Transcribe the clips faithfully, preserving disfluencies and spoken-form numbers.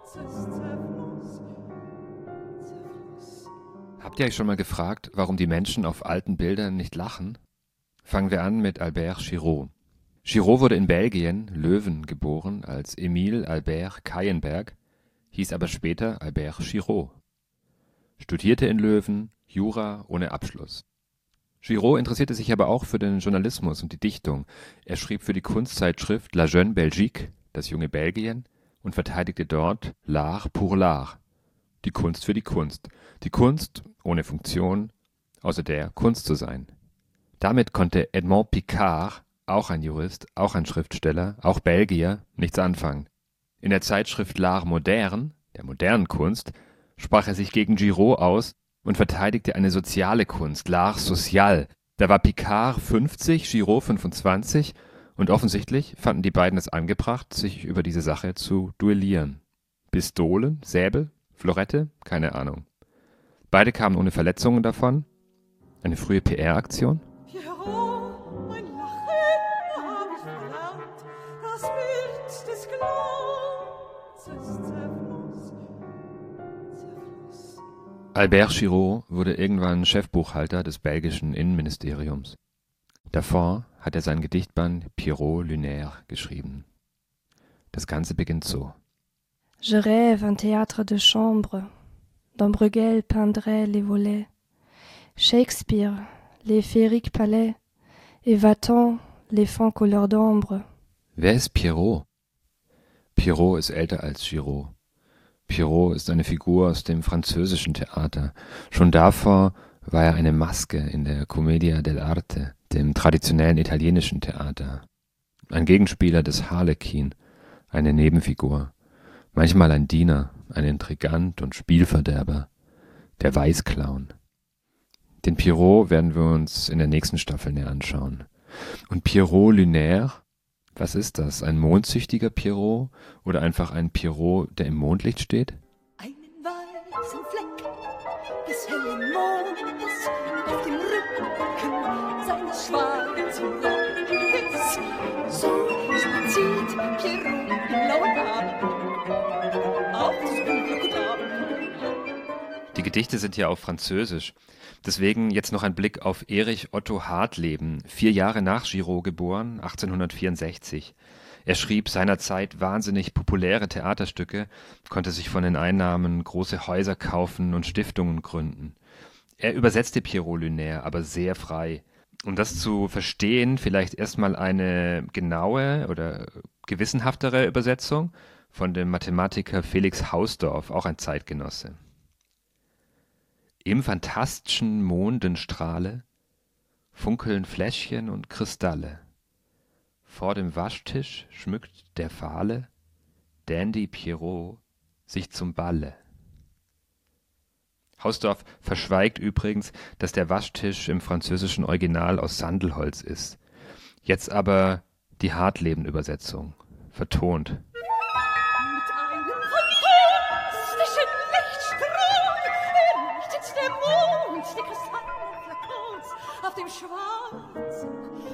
Habt ihr euch schon mal gefragt, warum die Menschen auf alten Bildern nicht lachen? Fangen wir an mit Albert Giraud. Giraud wurde in Belgien, Leuven, geboren als Emile Albert Cayenberg, hieß aber später Albert Giraud. Studierte in Leuven Jura ohne Abschluss. Giraud interessierte sich aber auch für den Journalismus und die Dichtung. Er schrieb für die Kunstzeitschrift La Jeune Belgique, das junge Belgien, und verteidigte dort L'art pour l'art, die Kunst für die Kunst. Die Kunst ohne Funktion, außer der Kunst zu sein. Damit konnte Edmond Picard, auch ein Jurist, auch ein Schriftsteller, auch Belgier, nichts anfangen. In der Zeitschrift L'Art Moderne, der modernen Kunst, sprach er sich gegen Giraud aus und verteidigte eine soziale Kunst, L'Art Social. Da war Picard fünfzig, Giraud fünfundzwanzig und offensichtlich fanden die beiden es angebracht, sich über diese Sache zu duellieren. Pistolen, Säbel, Florette, keine Ahnung. Beide kamen ohne Verletzungen davon. Eine frühe P R-Aktion. Pierrot, mein Lachen hab ich verlernt, das Bild des Glanzes zerfloss, zerfloss. Albert Giraud wurde irgendwann Chefbuchhalter des belgischen Innenministeriums. Davor hat er seinen Gedichtband Pierrot Lunaire geschrieben. Das Ganze beginnt so. Je rêve un théâtre de chambre, dont Bruegel peindrait les volets, Shakespeare, les féeriques palais, et Watteau, les fonds couleur d'ombre. Wer ist Pierrot? Pierrot ist älter als Giraud. Pierrot ist eine Figur aus dem französischen Theater. Schon davor war er eine Maske in der Commedia dell'arte, dem traditionellen italienischen Theater. Ein Gegenspieler des Harlekin, eine Nebenfigur. Manchmal ein Diener, ein Intrigant und Spielverderber, der Weißclown. Den Pierrot werden wir uns in der nächsten Staffel näher anschauen. Und Pierrot Lunaire, was ist das? Ein mondsüchtiger Pierrot oder einfach ein Pierrot, der im Mondlicht steht? Einen weißen Fleck des hellen Mondes auf dem Rücken seines schwarzen Rockes. So spaziert Pierrot im blauen Abend auf das dunkle Gutabend. Die Gedichte sind ja auf Französisch. Deswegen jetzt noch ein Blick auf Erich Otto Hartleben, vier Jahre nach Giraud geboren, achtzehnhundertvierundsechzig. Er schrieb seinerzeit wahnsinnig populäre Theaterstücke, konnte sich von den Einnahmen große Häuser kaufen und Stiftungen gründen. Er übersetzte Pierrot Lunaire, aber sehr frei. Um das zu verstehen, vielleicht erstmal eine genaue oder gewissenhaftere Übersetzung von dem Mathematiker Felix Hausdorff, auch ein Zeitgenosse. Im phantastischen Mondenstrahle funkeln Fläschchen und Kristalle. Vor dem Waschtisch schmückt der fahle Dandy Pierrot sich zum Balle. Hausdorff verschweigt übrigens, dass der Waschtisch im französischen Original aus Sandelholz ist. Jetzt aber die Hartleben-Übersetzung, vertont. Auf dem schwarzen,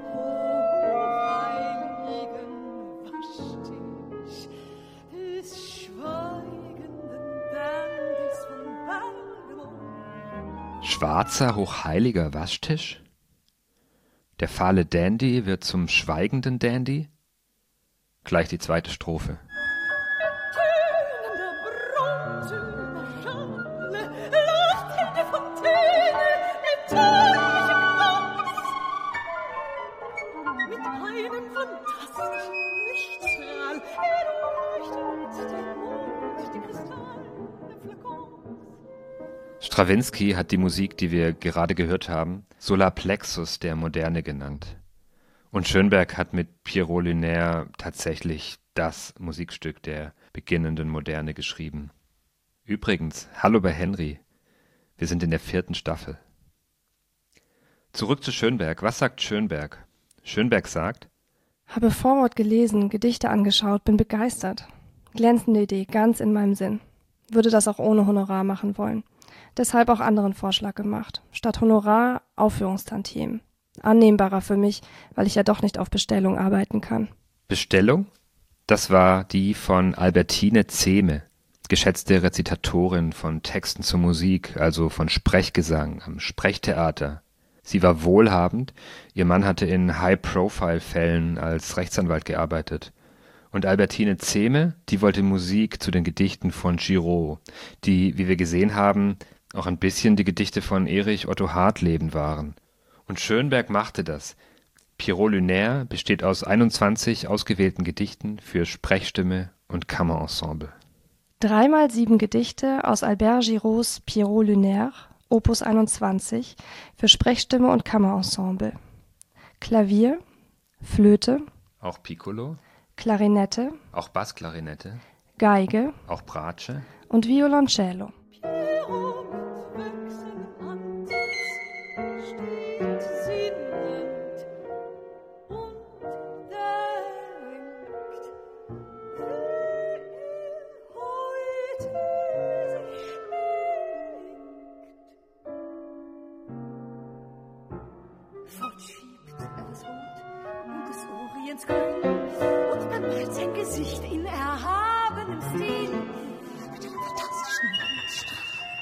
hochheiligen Waschtisch des schweigenden Dandys von Bergamo. Schwarzer, hochheiliger Waschtisch? Der fahle Dandy wird zum schweigenden Dandy? Gleich die zweite Strophe. Strawinsky hat die Musik, die wir gerade gehört haben, Solar Plexus der Moderne genannt. Und Schönberg hat mit Pierrot Lunaire tatsächlich das Musikstück der beginnenden Moderne geschrieben. Übrigens, hallo bei Henry. Wir sind in der vierten Staffel. Zurück zu Schönberg. Was sagt Schönberg? Schönberg sagt: Habe Vorwort gelesen, Gedichte angeschaut, bin begeistert. Glänzende Idee, ganz in meinem Sinn. Würde das auch ohne Honorar machen wollen. Deshalb auch anderen Vorschlag gemacht. Statt Honorar Aufführungstantiemen. Annehmbarer für mich, weil ich ja doch nicht auf Bestellung arbeiten kann. Bestellung? Das war die von Albertine Zehme. geschätzte Rezitatorin von Texten zur Musik, also von Sprechgesang am Sprechtheater. Sie war wohlhabend, ihr Mann hatte in High-Profile-Fällen als Rechtsanwalt gearbeitet. Und Albertine Zehme, die wollte Musik zu den Gedichten von Giraud, die, wie wir gesehen haben, auch ein bisschen die Gedichte von Erich Otto Hartleben waren. Und Schönberg machte das. Pierrot Lunaire besteht aus einundzwanzig ausgewählten Gedichten für Sprechstimme und Kammerensemble. Dreimal sieben Gedichte aus Albert Girauds Pierrot Lunaire, Opus einundzwanzig, für Sprechstimme und Kammerensemble. Klavier, Flöte, Auch Piccolo, Klarinette, auch Bassklarinette, Geige auch Bratsche. und Violoncello. Pierrot mit wechselndem Antlitz steht sinnend und denkt, wie er heute sich schminkt. Fortschiebt er das Rot und des Orients Grün und bemalt sein Gesicht in erhabenem Stil mit einem fantastischen Mondstrahl.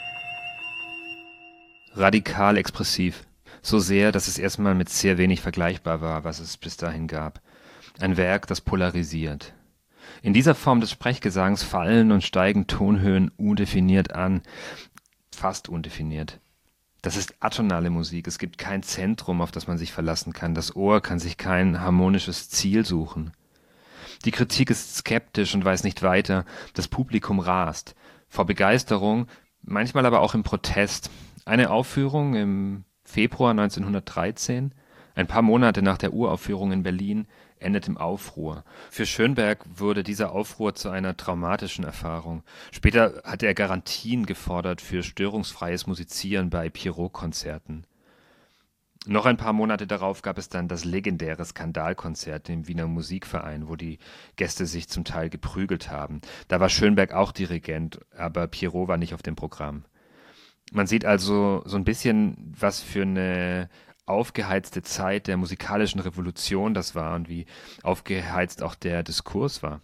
Radikal expressiv. So sehr, dass es erstmal mit sehr wenig vergleichbar war, was es bis dahin gab. Ein Werk, das polarisiert. In dieser Form des Sprechgesangs fallen und steigen Tonhöhen undefiniert an, fast undefiniert. Das ist atonale Musik, es gibt kein Zentrum, auf das man sich verlassen kann, das Ohr kann sich kein harmonisches Ziel suchen. Die Kritik ist skeptisch und weiß nicht weiter, das Publikum rast, vor Begeisterung, manchmal aber auch im Protest. Eine Aufführung im Februar neunzehnhundertdreizehn, ein paar Monate nach der Uraufführung in Berlin, endet im Aufruhr. Für Schönberg wurde dieser Aufruhr zu einer traumatischen Erfahrung. Später hat er Garantien gefordert für störungsfreies Musizieren bei Pierrot-Konzerten. Noch ein paar Monate darauf gab es dann das legendäre Skandalkonzert im Wiener Musikverein, wo die Gäste sich zum Teil geprügelt haben. Da war Schönberg auch Dirigent, aber Pierrot war nicht auf dem Programm. Man sieht also so ein bisschen, was für eine aufgeheizte Zeit der musikalischen Revolution das war und wie aufgeheizt auch der Diskurs war.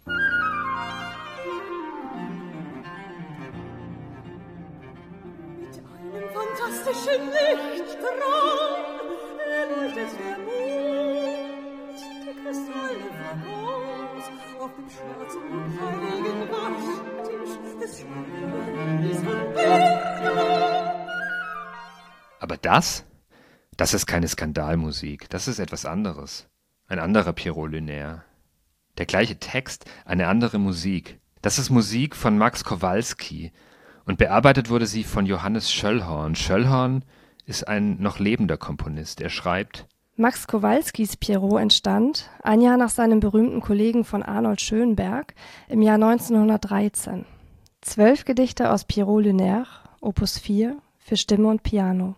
Mit einem fantastischen Lichtstrahl erleuchtet der Mond die Kristalle voraus auf dem schwarzen und heiligen Waschtisch des Schönen von Bergamo. Aber das, das ist keine Skandalmusik, das ist etwas anderes. Ein anderer Pierrot Lunaire. Der gleiche Text, eine andere Musik. Das ist Musik von Max Kowalski und bearbeitet wurde sie von Johannes Schöllhorn. Schöllhorn ist ein noch lebender Komponist. Er schreibt: Max Kowalskis Pierrot entstand, ein Jahr nach seinem berühmten Kollegen von Arnold Schönberg, im Jahr neunzehnhundertdreizehn. Zwölf Gedichte aus Pierrot Lunaire, Opus vier, für Stimme und Piano.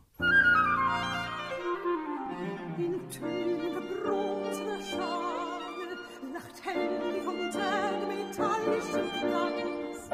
In Töne bronzener Schale lacht hell die Fontäne metallischen Glanz.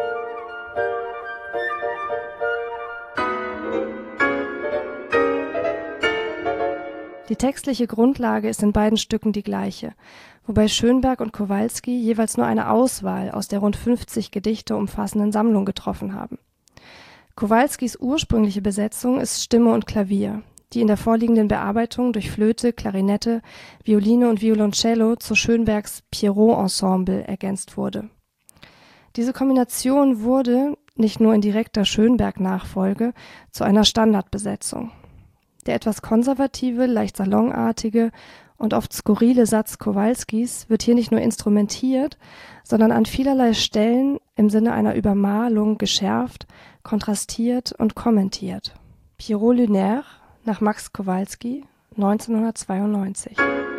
Die textliche Grundlage ist in beiden Stücken die gleiche, wobei Schönberg und Kowalski jeweils nur eine Auswahl aus der rund fünfzig Gedichte umfassenden Sammlung getroffen haben. Kowalskis ursprüngliche Besetzung ist Stimme und Klavier, die in der vorliegenden Bearbeitung durch Flöte, Klarinette, Violine und Violoncello zu Schönbergs Pierrot-Ensemble ergänzt wurde. Diese Kombination wurde, nicht nur in direkter Schönberg-Nachfolge, zu einer Standardbesetzung. Der etwas konservative, leicht salonartige und oft skurrile Satz Kowalskis wird hier nicht nur instrumentiert, sondern an vielerlei Stellen im Sinne einer Übermalung geschärft, kontrastiert und kommentiert. Pierrot Lunaire nach Max Kowalski, neunzehnhundertzweiundneunzig.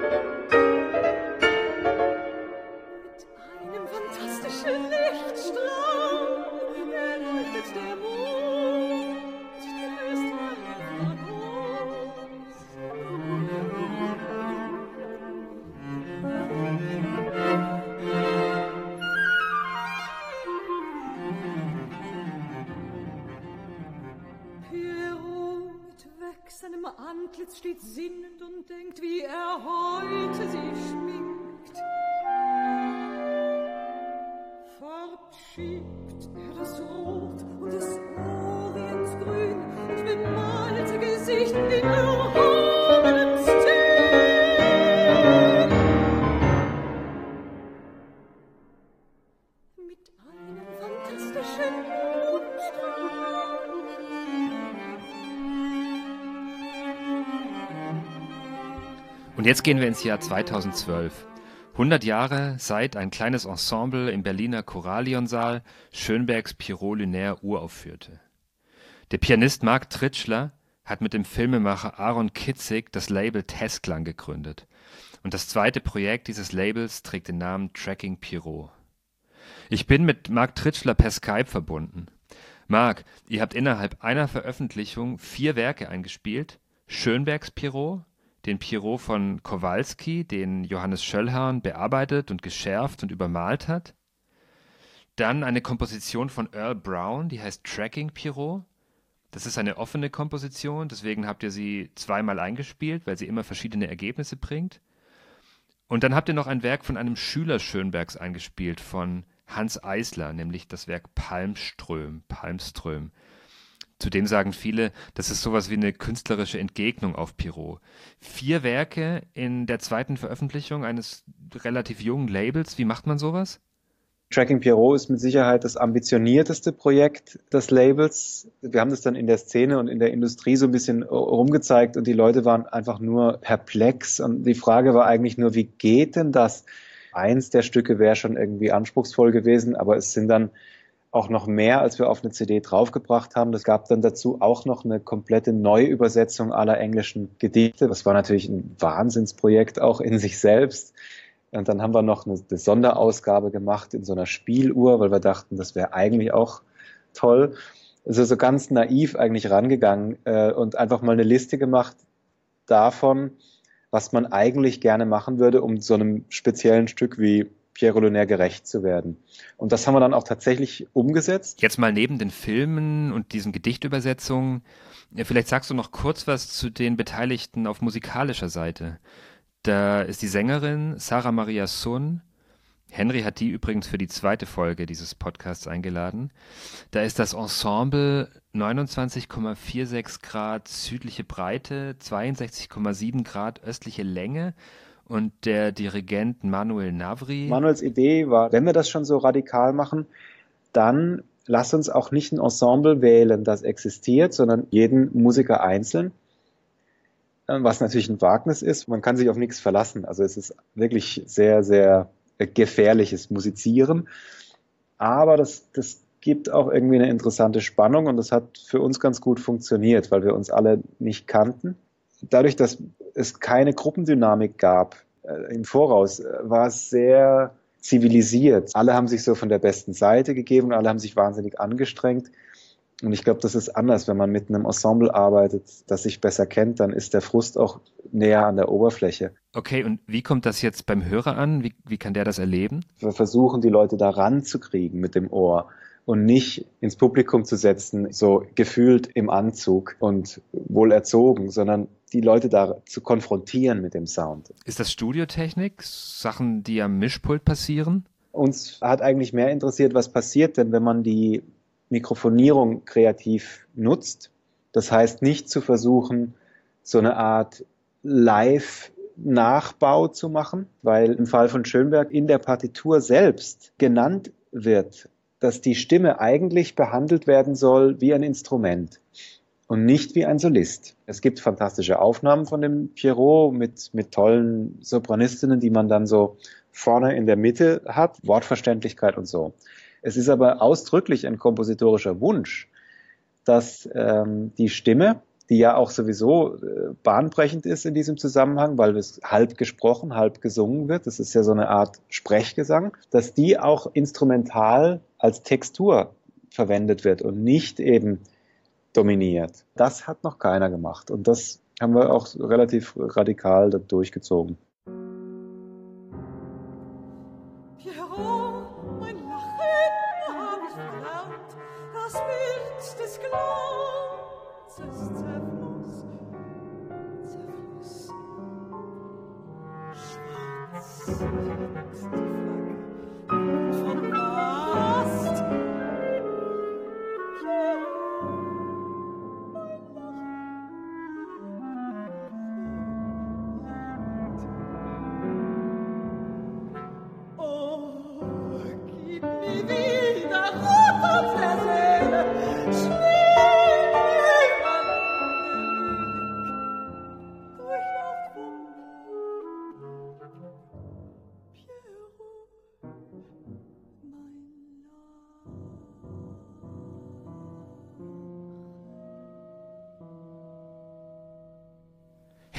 Mit einem fantastischen Lichtstrahl erleuchtet der Mond die Kristalle Pierrot mit wechselndem Antlitz steht sinnend und denkt, wie er heute sich schminkt. Fort schiebt er das Und jetzt gehen wir ins Jahr zweitausendzwölf. hundert Jahre seit ein kleines Ensemble im Berliner Choralionsaal Schönbergs Pierrot Lunaire uraufführte. Der Pianist Marc Tritschler hat mit dem Filmemacher Aaron Kitzig das Label Testklang gegründet. Und das zweite Projekt dieses Labels trägt den Namen Tracking Pierrot. Ich bin mit Marc Tritschler per Skype verbunden. Marc, ihr habt innerhalb einer Veröffentlichung vier Werke eingespielt. Schönbergs Pierrot, den Pierrot von Kowalski, den Johannes Schöllhorn bearbeitet und geschärft und übermalt hat. Dann eine Komposition von Earl Brown, die heißt Tracking Pierrot. Das ist eine offene Komposition, deswegen habt ihr sie zweimal eingespielt, weil sie immer verschiedene Ergebnisse bringt. Und dann habt ihr noch ein Werk von einem Schüler Schönbergs eingespielt, von Hans Eisler, nämlich das Werk Palmström, Palmström. Zudem sagen viele, das ist sowas wie eine künstlerische Entgegnung auf Pierrot. Vier Werke in der zweiten Veröffentlichung eines relativ jungen Labels. Wie macht man sowas? Tracking Pierrot ist mit Sicherheit das ambitionierteste Projekt des Labels. Wir haben das dann in der Szene und in der Industrie so ein bisschen rumgezeigt und die Leute waren einfach nur perplex. Und die Frage war eigentlich nur, wie geht denn das? Eins der Stücke wäre schon irgendwie anspruchsvoll gewesen, aber es sind dann auch noch mehr, als wir auf eine C D draufgebracht haben. Es gab dann dazu auch noch eine komplette Neuübersetzung aller englischen Gedichte. Das war natürlich ein Wahnsinnsprojekt auch in sich selbst. Und dann haben wir noch eine, eine Sonderausgabe gemacht in so einer Spieluhr, weil wir dachten, das wäre eigentlich auch toll. Also so ganz naiv eigentlich rangegangen äh, und einfach mal eine Liste gemacht davon, was man eigentlich gerne machen würde, um so einem speziellen Stück wie Pierrot Lunaire gerecht zu werden. Und das haben wir dann auch tatsächlich umgesetzt. Jetzt mal neben den Filmen und diesen Gedichtübersetzungen, vielleicht sagst du noch kurz was zu den Beteiligten auf musikalischer Seite. Da ist die Sängerin Sarah Maria Sun. Henry hat die übrigens für die zweite Folge dieses Podcasts eingeladen. Da ist das Ensemble neunundzwanzig Komma sechsundvierzig Grad südliche Breite, zweiundsechzig Komma sieben Grad östliche Länge und der Dirigent Manuel Navri. Manuels Idee war, wenn wir das schon so radikal machen, dann lass uns auch nicht ein Ensemble wählen, das existiert, sondern jeden Musiker einzeln. Was natürlich ein Wagnis ist, man kann sich auf nichts verlassen. Also es ist wirklich sehr, sehr gefährliches Musizieren. Aber das, das gibt auch irgendwie eine interessante Spannung und das hat für uns ganz gut funktioniert, weil wir uns alle nicht kannten. Dadurch, dass es keine Gruppendynamik gab äh, im Voraus, äh, war es sehr zivilisiert. Alle haben sich so von der besten Seite gegeben und alle haben sich wahnsinnig angestrengt. Und ich glaube, das ist anders, wenn man mit einem Ensemble arbeitet, das sich besser kennt, dann ist der Frust auch näher an der Oberfläche. Okay, und wie kommt das jetzt beim Hörer an? Wie, wie kann der das erleben? Wir versuchen, die Leute da ranzukriegen mit dem Ohr und nicht ins Publikum zu setzen, so gefühlt im Anzug und wohl erzogen, sondern die Leute da zu konfrontieren mit dem Sound. Ist das Studiotechnik? Sachen, die am Mischpult passieren? Uns hat eigentlich mehr interessiert, was passiert denn, wenn man die Mikrofonierung kreativ nutzt. Das heißt, nicht zu versuchen, so eine Art Live-Nachbau zu machen, weil im Fall von Schönberg in der Partitur selbst genannt wird, dass die Stimme eigentlich behandelt werden soll wie ein Instrument und nicht wie ein Solist. Es gibt fantastische Aufnahmen von dem Pierrot mit, mit tollen Sopranistinnen, die man dann so vorne in der Mitte hat, Wortverständlichkeit und so. Es ist aber ausdrücklich ein kompositorischer Wunsch, dass ähm, die Stimme, die ja auch sowieso äh, bahnbrechend ist in diesem Zusammenhang, weil es halb gesprochen, halb gesungen wird, das ist ja so eine Art Sprechgesang, dass die auch instrumental als Textur verwendet wird und nicht eben dominiert. Das hat noch keiner gemacht und das haben wir auch relativ radikal da durchgezogen.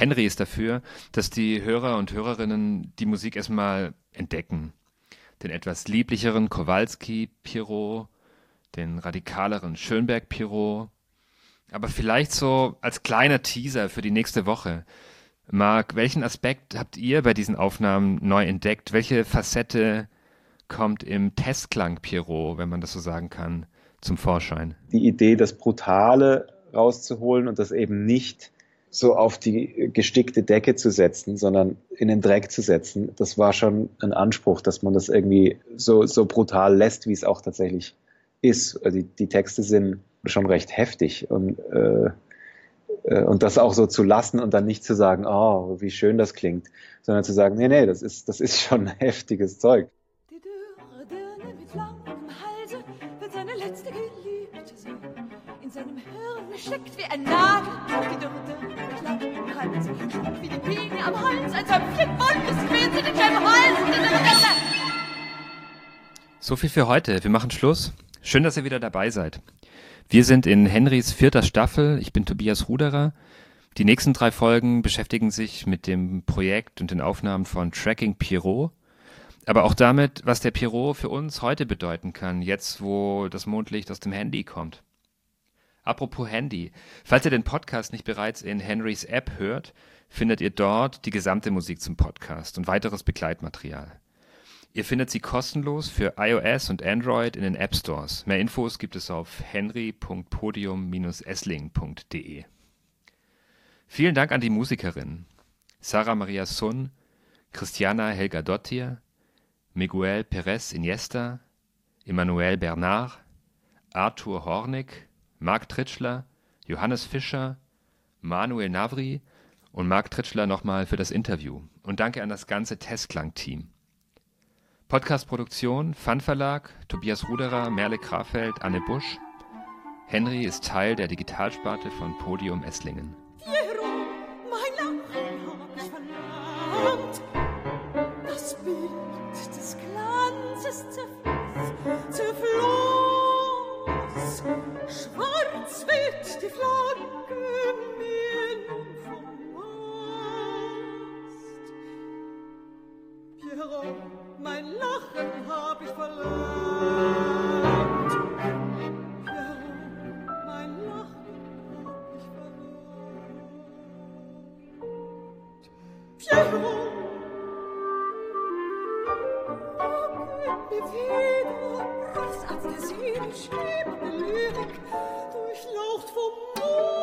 Henry ist dafür, dass die Hörer und Hörerinnen die Musik erstmal entdecken. Den etwas lieblicheren Kowalski-Pierrot, den radikaleren Schönberg-Pierrot, aber vielleicht so als kleiner Teaser für die nächste Woche. Marc, welchen Aspekt habt ihr bei diesen Aufnahmen neu entdeckt? Welche Facette kommt im Testklang-Pierrot, wenn man das so sagen kann, zum Vorschein? Die Idee, das Brutale rauszuholen und das eben nicht so auf die gestickte Decke zu setzen, sondern in den Dreck zu setzen, das war schon ein Anspruch, dass man das irgendwie so, so brutal lässt, wie es auch tatsächlich ist. Also die, die Texte sind schon recht heftig und, äh, und das auch so zu lassen und dann nicht zu sagen, oh, wie schön das klingt, sondern zu sagen, nee, nee, das ist, das ist schon heftiges Zeug. Die dürre Dirne mit langem Halse wird seine letzte Geliebte sein. In seinem Hirn steckt wie ein Nagel. Die dürre Dirne mit langem Halse steckt wie die Biene am Hals. Ein Zöpfchen buntes Quält in seinem Hals. Die dürre Dirne. So viel für heute. Wir machen Schluss. Schön, dass ihr wieder dabei seid. Wir sind in Henrys vierter Staffel. Ich bin Tobias Ruderer. Die nächsten drei Folgen beschäftigen sich mit dem Projekt und den Aufnahmen von Tracking Pierrot, aber auch damit, was der Pierrot für uns heute bedeuten kann, jetzt wo das Mondlicht aus dem Handy kommt. Apropos Handy, falls ihr den Podcast nicht bereits in Henrys App hört, findet ihr dort die gesamte Musik zum Podcast und weiteres Begleitmaterial. Ihr findet sie kostenlos für iOS und Android in den App Stores. Mehr Infos gibt es auf henry punkt podium Bindestrich essling punkt de. Vielen Dank an die Musikerinnen Sarah Maria Sun, Christiana Helga Dottir, Miguel Perez Iniesta, Emmanuel Bernard, Arthur Hornig, Marc Tritschler, Johannes Fischer, Manuel Navri und Marc Tritschler nochmal für das Interview. Und danke an das ganze Testklang-Team. Podcast-Produktion, Fun Verlag, Tobias Ruderer, Merle Krafeld, Anne Busch. Henry ist Teil der Digitalsparte von Podium Esslingen. Pierrot, mein Lachen hab ich verlangt. Das Bild des Glanzes zerfloss, zerfloss. Schwarz wird die Flagge mir nun vom Mast. Pierrot, mein Lachen hab ich verlangt. Pierrot, mein Lachen hab ich verlangt. Pierrot, gib mir wieder das als der Seele schwebende Lyrik, durchlaucht vom Mond.